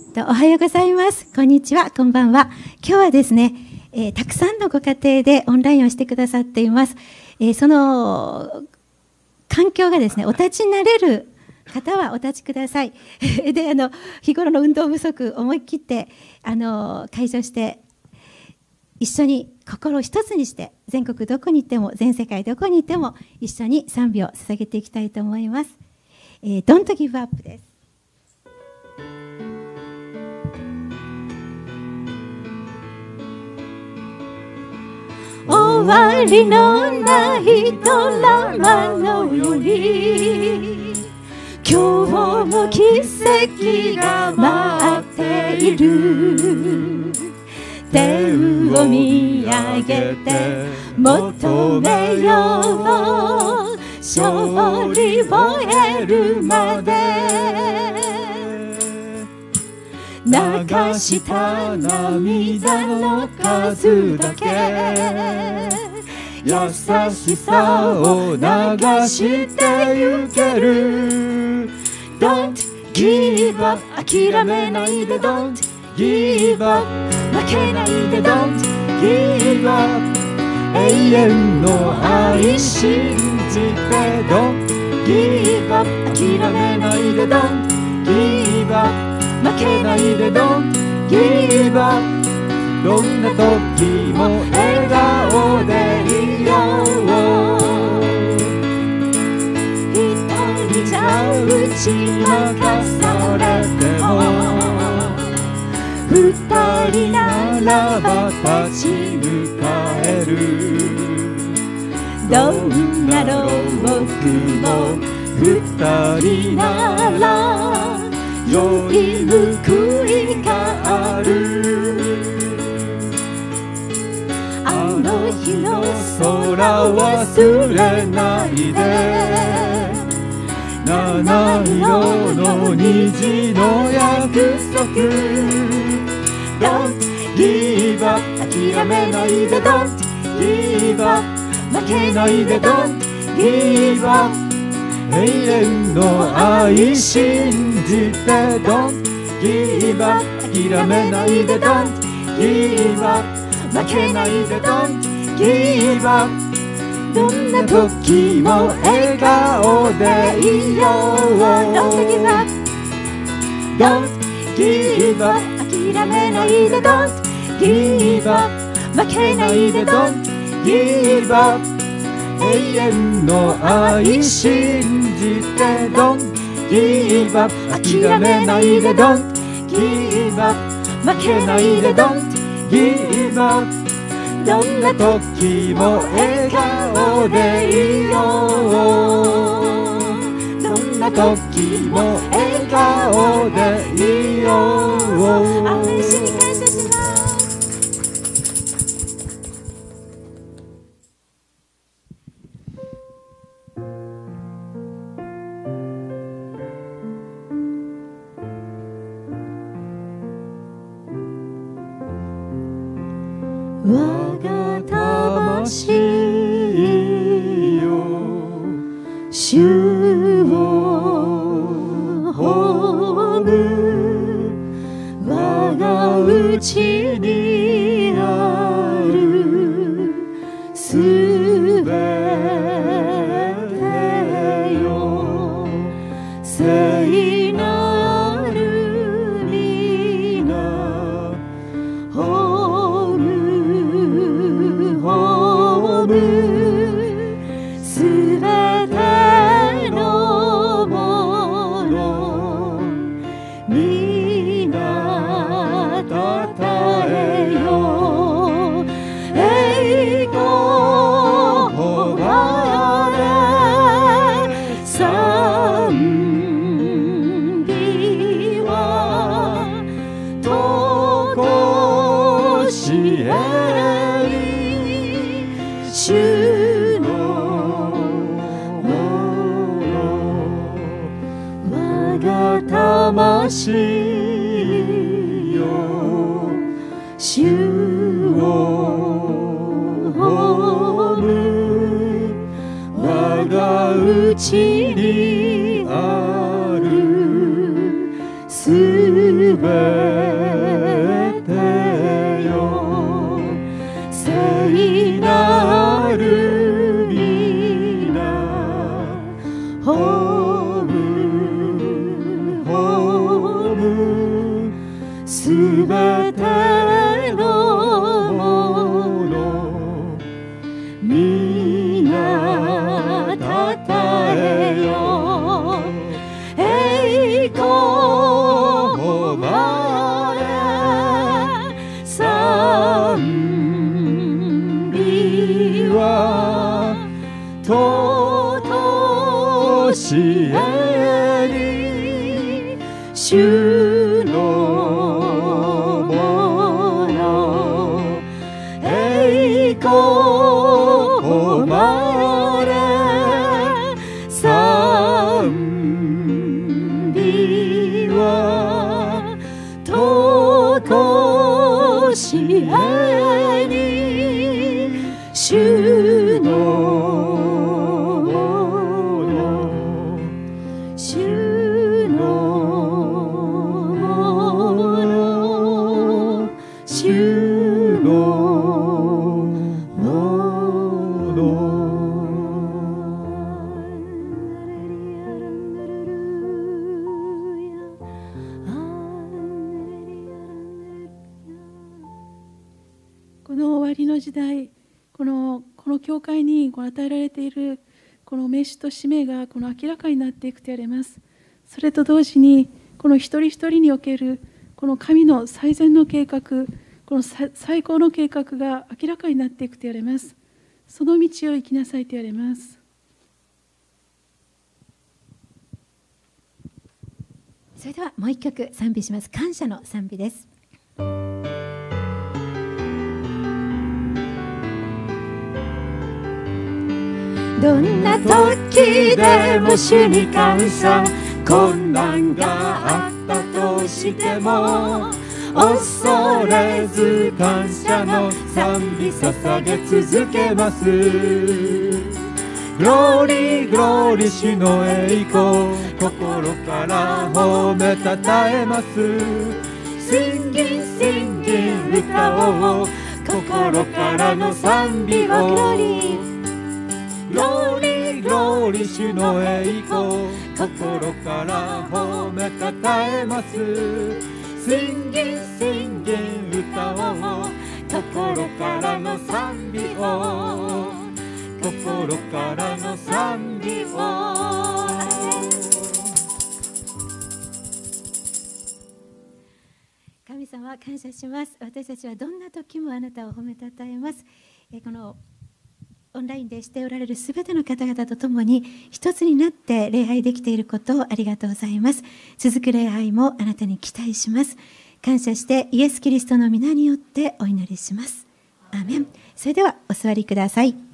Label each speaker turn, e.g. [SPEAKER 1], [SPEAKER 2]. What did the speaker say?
[SPEAKER 1] おはようございます。こんにちは、こんばんは。今日はですね、たくさんのご家庭でオンラインをしてくださっています。その環境がですね、お立ちになれる方はお立ちください。で、日頃の運動不足、思い切って解消して、一緒に心を一つにして、全国どこに行っても、全世界どこに行っても、一緒に賛美を捧げていきたいと思います。Don't Give Up です。終わりのないドラマのように今日も奇跡が待っている。天を見上げて求めよう。勝利を得るまで流した涙の数だけ優しさを流してゆける。 Don't give up 諦めないで Don't give up 負けないで Don't give up 永遠の愛信じて Don't give up 諦めないで Don't give up負けないで Don't give up どんな時も笑顔でいよう。一人じゃ打ち負かされても二人ならば立ち向かえる。どんな労苦も二人なら良い報いがある。あの日の空忘れないで七色の虹の約束 Don't give up 諦めないで Don't give up 負けないで Don't give up 永遠の愛信じて Don't give up 諦めないで Don't give up 負けないで Don't give up どんな時も笑顔でいよう。 Don't give up Don't give up 諦めないで Don't give up 負けないで Don't give up 永遠の愛信じて Don't give up 諦めないで Don't give up 負けないで Don't give up どんな時も笑顔でいよう。どんな時も笑顔でいよう。アーメン。主に感謝します。我が魂よ主を褒む。我が内にあるすべてよ聖なる皆褒むすべてのもの皆たたえよ栄光誉れ賛美はとこしえり主の我が魂よ主を褒む。我が内にあるすべてよ聖なる皆ホームすべてのもの皆たたえよ栄光まで賛美は尊しえに主のもの栄光まで賛美は尊しえに主のもの主のもの主のもの
[SPEAKER 2] この終わりの時代、この教会に与えられているこの召しと使命が明らかになっていくとあります。それと同時にこの一人一人におけるこの神の最善の計画、この最高の計画が明らかになっていくとあります。その道を行きなさいと言われます。
[SPEAKER 3] それではもう一曲賛美します。感謝の賛美です。
[SPEAKER 1] どんな時でも主に感謝、困難があったとしても恐れず感謝の賛美捧げ続けます。グローリーグローリー主の栄光、心から褒めたたえます。Singing歌おう、心からの賛美を。グローリーグローリー主の栄光、心から褒めたたえます。Singing歌おう、心からの賛美を、心からの賛美を。
[SPEAKER 3] 神様感謝します。私たちはどんな時もあなたを褒めたたえます。このオンラインでしておられるすべての方々と共に一つになって礼拝できていることをありがとうございます。続く礼拝もあなたに期待します。感謝してイエス・キリストの皆によってお祈りします。アーメン。それではお座りください。